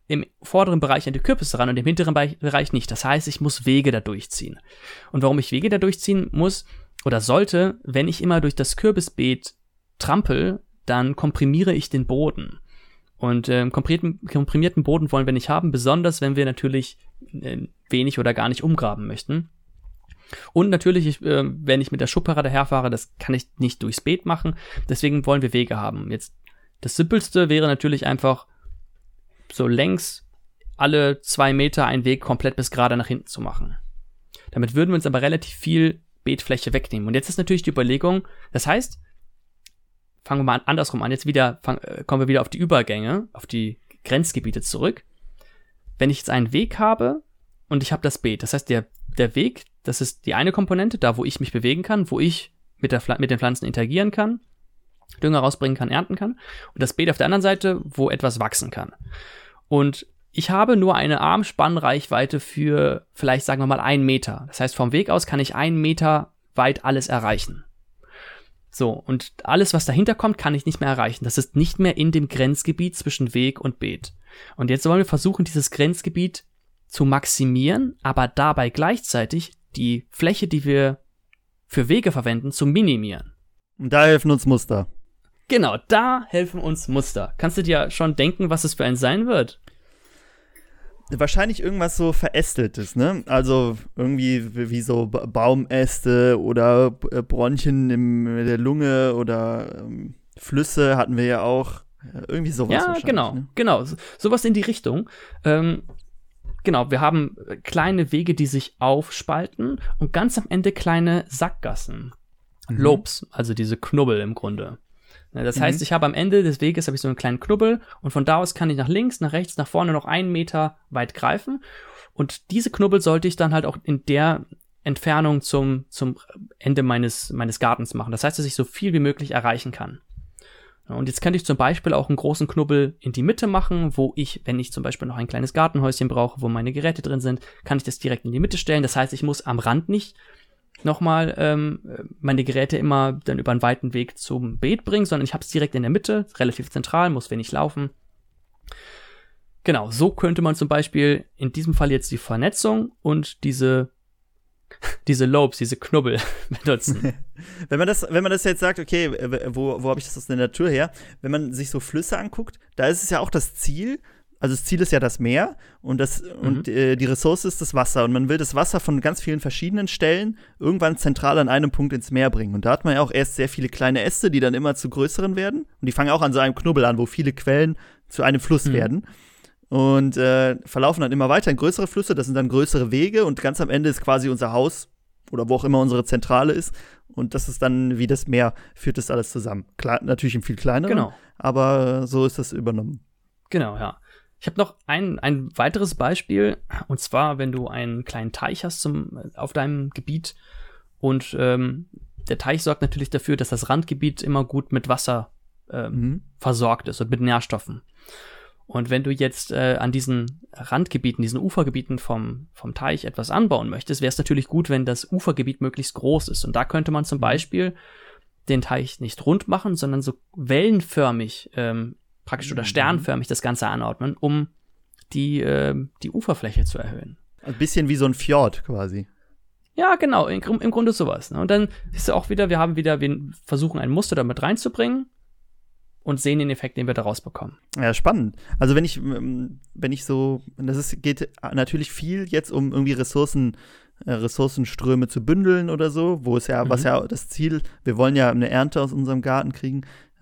B: im vorderen Bereich an die Kürbisse ran und im hinteren Bereich nicht. Das heißt, ich muss Wege da durchziehen. Und warum ich Wege da durchziehen muss oder sollte, wenn ich immer durch das Kürbisbeet trampel, dann komprimiere ich den Boden. Und komprimierten Boden wollen wir nicht haben, besonders wenn wir natürlich wenig oder gar nicht umgraben möchten. Und natürlich, wenn ich mit der Schubkarre daherfahre, das kann ich nicht durchs Beet machen, deswegen wollen wir Wege haben. Jetzt, das Simpelste wäre natürlich einfach so längs alle 2 Meter einen Weg komplett bis gerade nach hinten zu machen. Damit würden wir uns aber relativ viel Beetfläche wegnehmen. Und jetzt ist natürlich die Überlegung, das heißt, fangen wir mal andersrum an, jetzt kommen wir wieder auf die Übergänge, auf die Grenzgebiete zurück. Wenn ich jetzt einen Weg habe und ich habe das Beet, das heißt, der Weg, das ist die eine Komponente, da wo ich mich bewegen kann, wo ich mit den Pflanzen interagieren kann, Dünger rausbringen kann, ernten kann. Und das Beet auf der anderen Seite, wo etwas wachsen kann. Und ich habe nur eine Armspannreichweite für vielleicht, sagen wir mal, 1 Meter. Das heißt, vom Weg aus kann ich 1 Meter weit alles erreichen. So, und alles, was dahinter kommt, kann ich nicht mehr erreichen. Das ist nicht mehr in dem Grenzgebiet zwischen Weg und Beet. Und jetzt wollen wir versuchen, dieses Grenzgebiet zu maximieren, aber dabei gleichzeitig die Fläche, die wir für Wege verwenden, zu minimieren.
A: Und da helfen uns Muster.
B: Genau, da helfen uns Muster. Kannst du dir schon denken, was es für ein sein wird?
A: Wahrscheinlich irgendwas so Verästeltes, ne? Also irgendwie wie so Baumäste oder Bronchien in der Lunge oder Flüsse hatten wir ja auch. Irgendwie sowas.
B: Ja, genau, ne? Genau. Sowas in die Richtung. Genau, wir haben kleine Wege, die sich aufspalten und ganz am Ende kleine Sackgassen. Lobes, also diese Knubbel im Grunde. Das heißt, ich habe am Ende des Weges habe ich so einen kleinen Knubbel und von da aus kann ich nach links, nach rechts, nach vorne noch 1 Meter weit greifen und diese Knubbel sollte ich dann halt auch in der Entfernung zum Ende meines Gartens machen. Das heißt, dass ich so viel wie möglich erreichen kann. Und jetzt könnte ich zum Beispiel auch einen großen Knubbel in die Mitte machen, wo ich, wenn ich zum Beispiel noch ein kleines Gartenhäuschen brauche, wo meine Geräte drin sind, kann ich das direkt in die Mitte stellen. Das heißt, ich muss am Rand nicht nochmal meine Geräte immer dann über einen weiten Weg zum Beet bringen, sondern ich habe es direkt in der Mitte, relativ zentral, muss wenig laufen. Genau, so könnte man zum Beispiel in diesem Fall jetzt die Vernetzung und diese Lobes, diese Knubbel benutzen.
A: Wenn man das jetzt sagt, okay, wo habe ich das aus der Natur her? Wenn man sich so Flüsse anguckt, da ist es ja auch das Ziel. Also das Ziel ist ja das Meer und die Ressource ist das Wasser. Und man will das Wasser von ganz vielen verschiedenen Stellen irgendwann zentral an einem Punkt ins Meer bringen. Und da hat man ja auch erst sehr viele kleine Äste, die dann immer zu größeren werden. Und die fangen auch an so einem Knubbel an, wo viele Quellen zu einem Fluss werden. Und verlaufen dann immer weiter in größere Flüsse. Das sind dann größere Wege. Und ganz am Ende ist quasi unser Haus oder wo auch immer unsere Zentrale ist. Und das ist dann wie das Meer, führt das alles zusammen. Klar, natürlich im viel kleineren,
B: genau.
A: Aber so ist das übernommen.
B: Genau, ja. Ich habe noch ein weiteres Beispiel, und zwar, wenn du einen kleinen Teich hast auf deinem Gebiet und der Teich sorgt natürlich dafür, dass das Randgebiet immer gut mit Wasser versorgt ist und mit Nährstoffen. Und wenn du jetzt an diesen Randgebieten, diesen Ufergebieten vom Teich etwas anbauen möchtest, wäre es natürlich gut, wenn das Ufergebiet möglichst groß ist. Und da könnte man zum Beispiel den Teich nicht rund machen, sondern so wellenförmig praktisch oder sternförmig das Ganze anordnen, um die Uferfläche zu erhöhen.
A: Ein bisschen wie so ein Fjord quasi.
B: Ja, genau, im Grunde sowas. Ne? Und dann ist ja auch wieder, wir versuchen ein Muster damit reinzubringen und sehen den Effekt, den wir daraus bekommen.
A: Ja, spannend. Also wenn ich so, geht natürlich viel jetzt um irgendwie Ressourcenströme zu bündeln oder so, was ja das Ziel, wir wollen ja eine Ernte aus unserem Garten kriegen,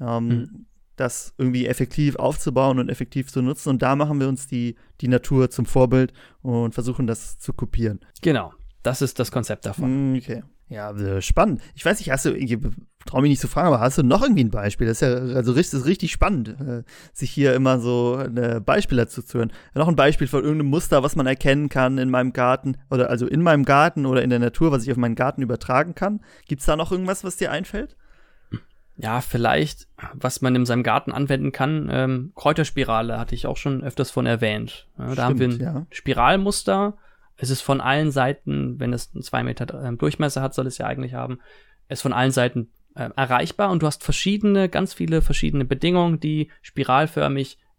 A: das irgendwie effektiv aufzubauen und effektiv zu nutzen. Und da machen wir uns die Natur zum Vorbild und versuchen das zu kopieren.
B: Genau, das ist das Konzept davon.
A: Okay. Ja, spannend. Ich weiß nicht, ich traue mich nicht zu fragen, aber hast du noch irgendwie ein Beispiel? Das ist ja also richtig spannend, sich hier immer so Beispiele dazu zu hören. Noch ein Beispiel von irgendeinem Muster, was man erkennen kann in meinem Garten oder also in meinem Garten oder in der Natur, was ich auf meinen Garten übertragen kann. Gibt es da noch irgendwas, was dir einfällt?
B: Ja, vielleicht, was man in seinem Garten anwenden kann, Kräuterspirale hatte ich auch schon öfters von erwähnt. Ja, da haben wir ein Spiralmuster. Es ist von allen Seiten, wenn es 2 Meter Durchmesser hat, soll es ja eigentlich haben, ist von allen Seiten erreichbar und du hast ganz viele verschiedene Bedingungen, die spiralförmig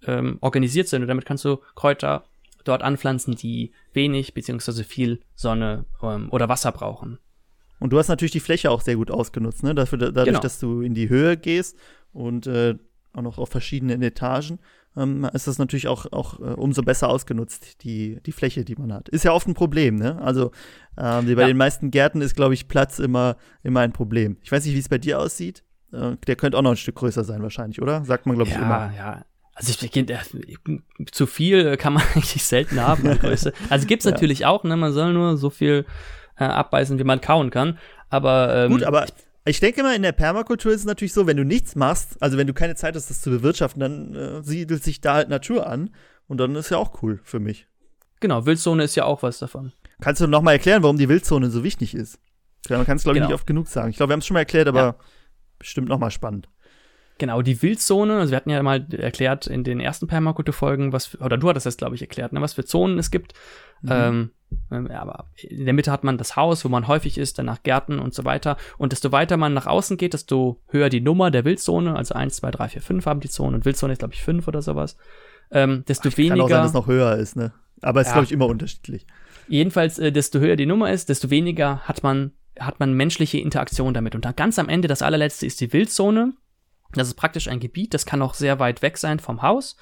B: organisiert sind. Und damit kannst du Kräuter dort anpflanzen, die wenig beziehungsweise viel Sonne oder Wasser brauchen.
A: Und du hast natürlich die Fläche auch sehr gut ausgenutzt, ne? Dadurch, dass du in die Höhe gehst und auch noch auf verschiedenen Etagen, ist das natürlich auch umso besser ausgenutzt, die Fläche, die man hat. Ist ja oft ein Problem, ne? Also bei den meisten Gärten ist, glaube ich, Platz immer ein Problem. Ich weiß nicht, wie es bei dir aussieht. Der könnte auch noch ein Stück größer sein wahrscheinlich, oder? Sagt man, glaube ich, immer.
B: Ja. Also zu viel kann man eigentlich selten haben an Größe. Also gibt's natürlich auch, ne? Man soll nur so viel abbeißen, wie man kauen kann. Aber
A: gut, aber ich denke mal, in der Permakultur ist es natürlich so, wenn du nichts machst, also wenn du keine Zeit hast, das zu bewirtschaften, dann siedelt sich da halt Natur an. Und dann ist ja auch cool für mich.
B: Genau, Wildzone ist ja auch was davon.
A: Kannst du noch mal erklären, warum die Wildzone so wichtig ist? Ja, man kann es, glaube ich, nicht oft genug sagen. Ich glaube, wir haben es schon mal erklärt, aber bestimmt noch mal spannend.
B: Genau, die Wildzone, also wir hatten ja mal erklärt in den ersten Permakultur-Folgen, oder du hattest das, glaube ich, erklärt, ne, was für Zonen es gibt. Aber in der Mitte hat man das Haus, wo man häufig ist, danach Gärten und so weiter. Und desto weiter man nach außen geht, desto höher die Nummer der Wildzone. Also 1, 2, 3, 4, 5 haben die Zonen. Und Wildzone ist, glaube ich, 5 oder sowas. Desto weniger. Kann auch sein,
A: dass es noch höher ist, ne? Aber es ist, glaube ich, immer unterschiedlich.
B: Jedenfalls, desto höher die Nummer ist, desto weniger hat man menschliche Interaktion damit. Und dann ganz am Ende, das allerletzte, ist die Wildzone. Das ist praktisch ein Gebiet, das kann auch sehr weit weg sein vom Haus,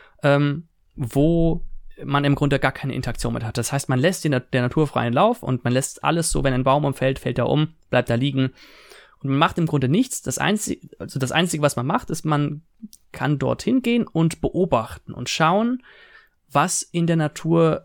B: wo man im Grunde gar keine Interaktion mit hat. Das heißt, man lässt der Natur freien Lauf und man lässt alles so, wenn ein Baum umfällt, fällt er um, bleibt da liegen. Und man macht im Grunde nichts. Das Einzige, was man macht, ist, man kann dorthin gehen und beobachten und schauen, was in der Natur,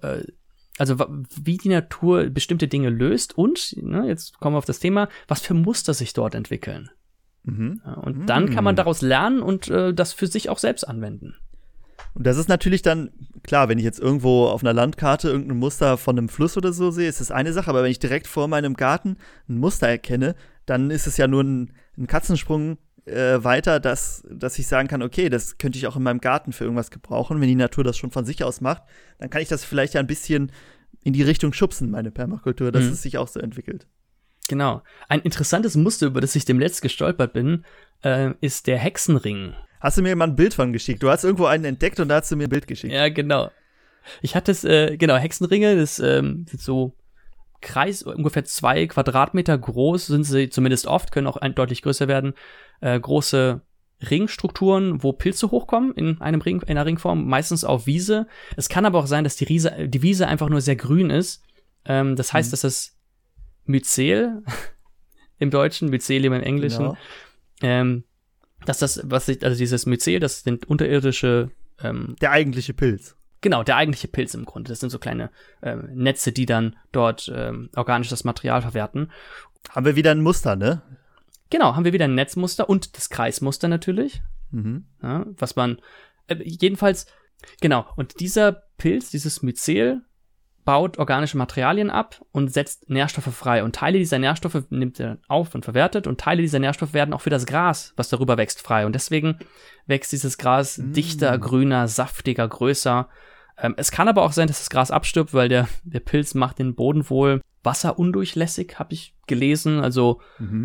B: wie die Natur bestimmte Dinge löst und, jetzt kommen wir auf das Thema, was für Muster sich dort entwickeln. Und dann kann man daraus lernen und das für sich auch selbst anwenden.
A: Und das ist natürlich dann, klar, wenn ich jetzt irgendwo auf einer Landkarte irgendein Muster von einem Fluss oder so sehe, ist das eine Sache, aber wenn ich direkt vor meinem Garten ein Muster erkenne, dann ist es ja nur ein Katzensprung weiter, dass ich sagen kann, okay, das könnte ich auch in meinem Garten für irgendwas gebrauchen. Wenn die Natur das schon von sich aus macht, dann kann ich das vielleicht ja ein bisschen in die Richtung schubsen, meine Permakultur, dass es sich auch so entwickelt.
B: Genau. Ein interessantes Muster, über das ich demnächst gestolpert bin, ist der Hexenring.
A: Hast du mir mal ein Bild von geschickt? Du hast irgendwo einen entdeckt und da hast du mir ein Bild geschickt.
B: Ja, genau. Ich hatte es, Hexenringe, das sind so ungefähr 2 Quadratmeter groß, sind sie zumindest oft, können auch deutlich größer werden, große Ringstrukturen, wo Pilze hochkommen in einer Ringform, meistens auf Wiese. Es kann aber auch sein, dass die Wiese einfach nur sehr grün ist. Das heißt, dass das Myzel im Deutschen, Mycelium im Englischen, dass dieses Myzel, das sind unterirdische
A: der eigentliche Pilz.
B: Genau, der eigentliche Pilz im Grunde. Das sind so kleine Netze, die dann dort organisches Material verwerten.
A: Haben wir wieder ein Muster, ne?
B: Genau, haben wir wieder ein Netzmuster und das Kreismuster natürlich. Ja, was man jedenfalls, genau, und dieser Pilz, dieses Myzel, baut organische Materialien ab und setzt Nährstoffe frei. Und Teile dieser Nährstoffe nimmt er auf und verwertet und Teile dieser Nährstoffe werden auch für das Gras, was darüber wächst, frei. Und deswegen wächst dieses Gras dichter, grüner, saftiger, größer. Es kann aber auch sein, dass das Gras abstirbt, weil der Pilz macht den Boden wohl wasserundurchlässig, habe ich gelesen. Also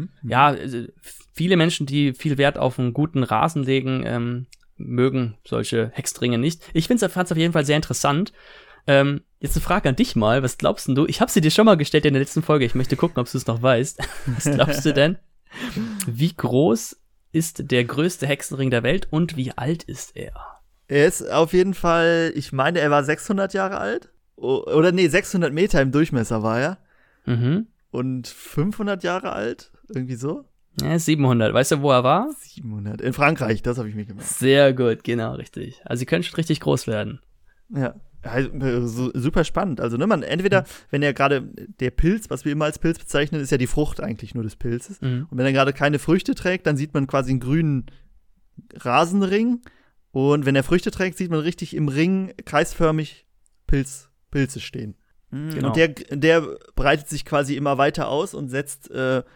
B: viele Menschen, die viel Wert auf einen guten Rasen legen, mögen solche Hexenringe nicht. Ich fand es auf jeden Fall sehr interessant. Jetzt eine Frage an dich mal. Was glaubst du? Ich habe sie dir schon mal gestellt in der letzten Folge. Ich möchte gucken, ob du es noch weißt. Was glaubst du denn? Wie groß ist der größte Hexenring der Welt und wie alt ist er?
A: Er ist auf jeden Fall, ich meine, er war 600 Jahre alt. Oder nee, 600 Meter im Durchmesser war er. Und 500 Jahre alt? Irgendwie so?
B: Ja, 700. Weißt du, wo er war?
A: 700. In Frankreich, das habe ich mir gemerkt.
B: Sehr gut, genau, richtig. Also sie können schon richtig groß werden.
A: Ja. Super spannend. Also, ne, entweder, wenn er gerade der Pilz, was wir immer als Pilz bezeichnen, ist ja die Frucht eigentlich nur des Pilzes. Und wenn er gerade keine Früchte trägt, dann sieht man quasi einen grünen Rasenring. Und wenn er Früchte trägt, sieht man richtig im Ring kreisförmig Pilze stehen.
B: Genau.
A: Und der breitet sich quasi immer weiter aus und setzt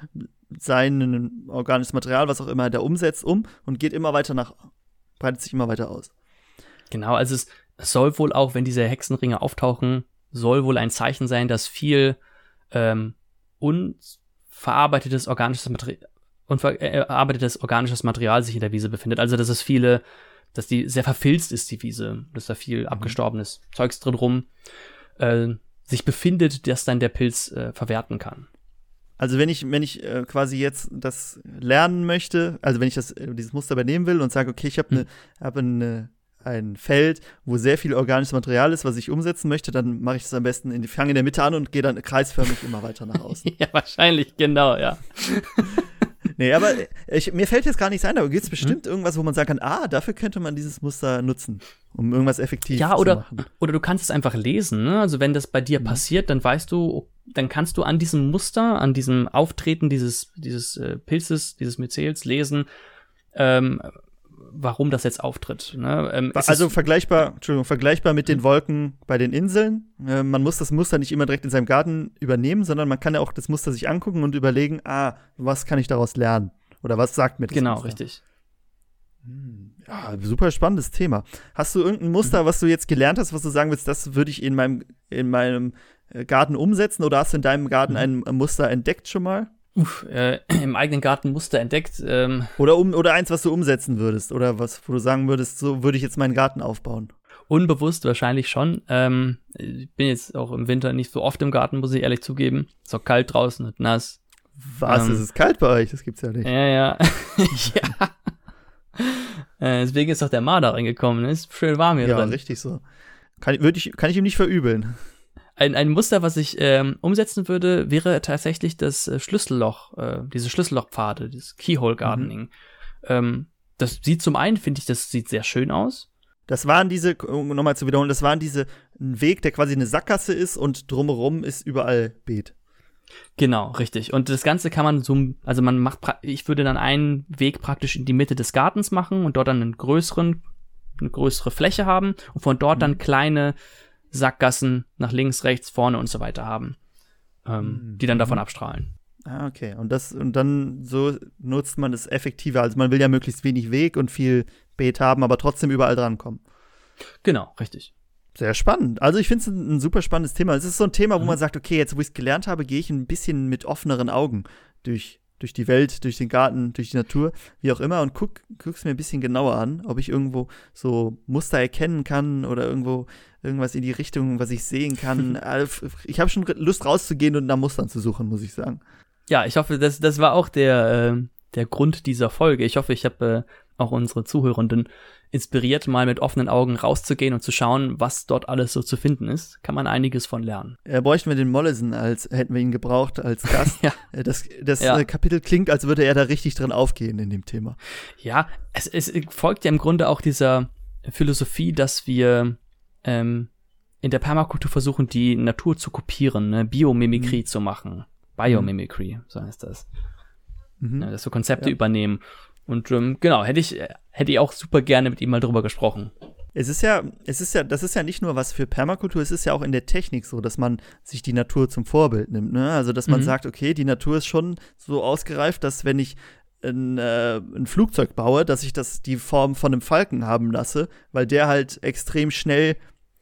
A: sein organisches Material, was auch immer er da umsetzt, um und geht immer weiter breitet sich immer weiter aus.
B: Genau, also es soll wohl auch, wenn diese Hexenringe auftauchen, soll wohl ein Zeichen sein, dass viel unverarbeitetes organisches Material sich in der Wiese befindet. Also dass es viele dass die sehr verfilzt ist, die Wiese, dass da viel abgestorbenes Zeugs drin rum sich befindet, das dann der Pilz verwerten kann.
A: Also wenn ich quasi jetzt das lernen möchte, also wenn ich dieses Muster übernehmen will und sage, okay, ich habe ein Feld, wo sehr viel organisches Material ist, was ich umsetzen möchte, dann mache ich das am besten fange in der Mitte an und gehe dann kreisförmig immer weiter nach außen.
B: Ja, wahrscheinlich, genau, ja.
A: Nee, aber mir fällt jetzt gar nichts ein, aber gibt es bestimmt irgendwas, wo man sagen kann, dafür könnte man dieses Muster nutzen, um irgendwas effektiv zu machen.
B: Ja, oder du kannst es einfach lesen, ne? Also wenn das bei dir passiert, dann weißt du, dann kannst du an diesem Muster, an diesem Auftreten dieses Pilzes, dieses Myzels lesen, warum das jetzt auftritt. Ne?
A: Also vergleichbar mit den Wolken bei den Inseln. Man muss das Muster nicht immer direkt in seinem Garten übernehmen, sondern man kann ja auch das Muster sich angucken und überlegen, was kann ich daraus lernen? Oder was sagt mir das
B: Genau,
A: Muster?
B: richtig.
A: Ja, super spannendes Thema. Hast du irgendein Muster, was du jetzt gelernt hast, was du sagen willst, das würde ich in meinem Garten umsetzen? Oder hast du in deinem Garten ein Muster entdeckt schon mal?
B: Im eigenen Garten Muster entdeckt.
A: Oder eins, was du umsetzen würdest. Oder was, wo du sagen würdest, so würde ich jetzt meinen Garten aufbauen.
B: Unbewusst wahrscheinlich schon. Ich bin jetzt auch im Winter nicht so oft im Garten, muss ich ehrlich zugeben. Ist auch kalt draußen und nass.
A: Was? Es ist kalt bei euch? Das gibt's ja nicht.
B: Ja. Ja. Deswegen ist doch der Marder reingekommen. Ist schön warm hier drin.
A: Ja, richtig so. Kann ich ihm nicht verübeln.
B: Ein Muster, was ich umsetzen würde, wäre tatsächlich das Schlüsselloch, diese Schlüssellochpfade, dieses Keyhole Gardening. Das sieht zum einen, finde ich, das sieht sehr schön aus.
A: Das waren um nochmal zu wiederholen, ein Weg, der quasi eine Sackgasse ist und drumherum ist überall Beet.
B: Genau, richtig. Und das Ganze kann man ich würde dann einen Weg praktisch in die Mitte des Gartens machen und dort dann eine größere Fläche haben und von dort dann kleine Sackgassen nach links, rechts, vorne und so weiter haben, die dann davon abstrahlen.
A: Okay. Und dann so nutzt man es effektiver. Also man will ja möglichst wenig Weg und viel Beet haben, aber trotzdem überall drankommen.
B: Genau, richtig.
A: Sehr spannend. Also ich finde es ein super spannendes Thema. Es ist so ein Thema, wo man sagt, okay, jetzt wo ich es gelernt habe, gehe ich ein bisschen mit offeneren Augen durch die Welt, durch den Garten, durch die Natur, wie auch immer, und guck's mir ein bisschen genauer an, ob ich irgendwo so Muster erkennen kann oder irgendwas in die Richtung, was ich sehen kann. Ich habe schon Lust rauszugehen und nach Mustern zu suchen, muss ich sagen.
B: Ja, ich hoffe, das war auch der Grund dieser Folge. Ich hoffe, ich habe auch unsere Zuhörenden inspiriert, mal mit offenen Augen rauszugehen und zu schauen, was dort alles so zu finden ist. Kann man einiges von lernen.
A: Bräuchten wir den Mollesen, hätten wir ihn gebraucht als Gast.
B: Ja.
A: Das Kapitel klingt, als würde er da richtig drin aufgehen in dem Thema.
B: Ja, es folgt ja im Grunde auch dieser Philosophie, dass wir in der Permakultur versuchen, die Natur zu kopieren, ne? Biomimikrie zu machen. Biomimicry, so heißt das. Ja, dass wir Konzepte übernehmen. Und genau, hätte ich auch super gerne mit ihm mal drüber gesprochen.
A: Das ist ja nicht nur was für Permakultur, es ist ja auch in der Technik so, dass man sich die Natur zum Vorbild nimmt, ne? Also, dass man sagt, okay, die Natur ist schon so ausgereift, dass wenn ich ein Flugzeug baue, dass ich die Form von einem Falken haben lasse, weil der halt extrem schnell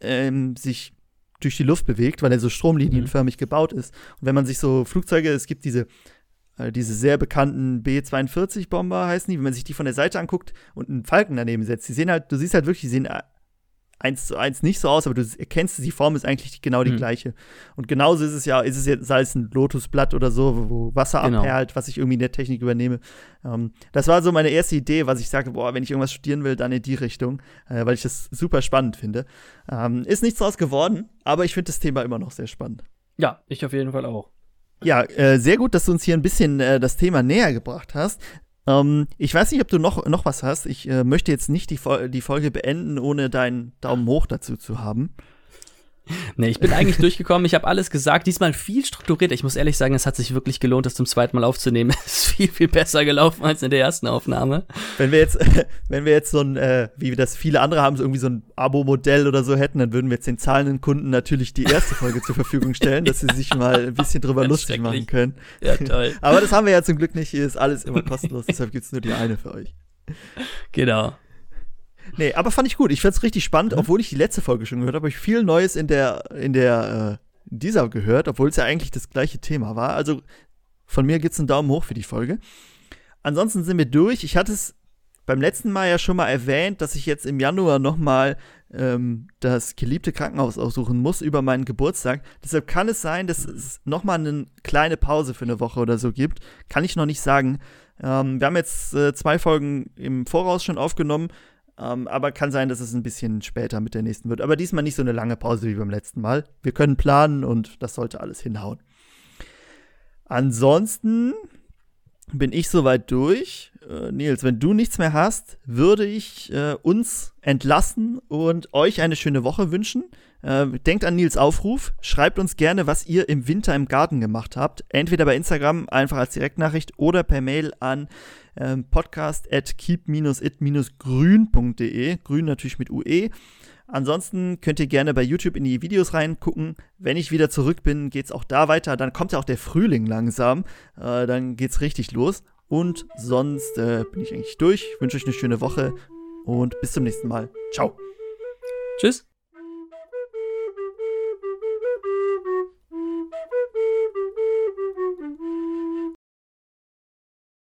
A: sich durch die Luft bewegt, weil er so stromlinienförmig gebaut ist. Und wenn man sich so Flugzeuge, es gibt diese sehr bekannten B-42-Bomber heißen die, wenn man sich die von der Seite anguckt und einen Falken daneben setzt, du siehst halt wirklich, die sehen 1:1 nicht so aus, aber du erkennst, die Form ist eigentlich genau die gleiche. Und genauso ist es jetzt, sei es ein Lotusblatt oder so, wo Wasser abperlt, was ich irgendwie in der Technik übernehme. Das war so meine erste Idee, was ich sage, wenn ich irgendwas studieren will, dann in die Richtung, weil ich das super spannend finde. Ist nichts draus geworden, aber ich finde das Thema immer noch sehr spannend.
B: Ja, ich auf jeden Fall auch.
A: Ja, sehr gut, dass du uns hier ein bisschen das Thema näher gebracht hast. Ich weiß nicht, ob du noch was hast. Ich möchte jetzt nicht die Folge beenden, ohne deinen Daumen hoch dazu zu haben.
B: Nee, ich bin eigentlich durchgekommen. Ich habe alles gesagt. Diesmal viel strukturiert. Ich muss ehrlich sagen, es hat sich wirklich gelohnt, das zum zweiten Mal aufzunehmen. Es ist viel, viel besser gelaufen als in der ersten Aufnahme.
A: Wenn wir jetzt so ein, wie das viele andere haben, so irgendwie so ein Abo-Modell oder so hätten, dann würden wir jetzt den zahlenden Kunden natürlich die erste Folge zur Verfügung stellen, dass sie sich mal ein bisschen drüber lustig machen können.
B: Ja, toll.
A: Aber das haben wir ja zum Glück nicht. Hier ist alles immer kostenlos, deshalb gibt's nur die eine für euch.
B: Genau.
A: Nee, aber fand ich gut. Ich fand's richtig spannend, obwohl ich die letzte Folge schon gehört habe. Habe ich viel Neues in dieser gehört, obwohl es ja eigentlich das gleiche Thema war. Also von mir gibt's einen Daumen hoch für die Folge. Ansonsten sind wir durch. Ich hatte es beim letzten Mal ja schon mal erwähnt, dass ich jetzt im Januar nochmal das geliebte Krankenhaus aussuchen muss über meinen Geburtstag. Deshalb kann es sein, dass es nochmal eine kleine Pause für eine Woche oder so gibt. Kann ich noch nicht sagen. Wir haben jetzt 2 Folgen im Voraus schon aufgenommen, aber kann sein, dass es ein bisschen später mit der nächsten wird. Aber diesmal nicht so eine lange Pause wie beim letzten Mal. Wir können planen und das sollte alles hinhauen. Ansonsten bin ich soweit durch. Nils, wenn du nichts mehr hast, würde ich uns entlassen und euch eine schöne Woche wünschen. Denkt an Nils Aufruf. Schreibt uns gerne, was ihr im Winter im Garten gemacht habt. Entweder bei Instagram, einfach als Direktnachricht, oder per Mail an podcast@keep-it-grün.de. Grün natürlich mit UE. Ansonsten könnt ihr gerne bei YouTube in die Videos reingucken. Wenn ich wieder zurück bin, geht's auch da weiter. Dann kommt ja auch der Frühling langsam. Dann geht's richtig los. Und sonst bin ich eigentlich durch. Ich wünsche euch eine schöne Woche und bis zum nächsten Mal. Ciao.
B: Tschüss.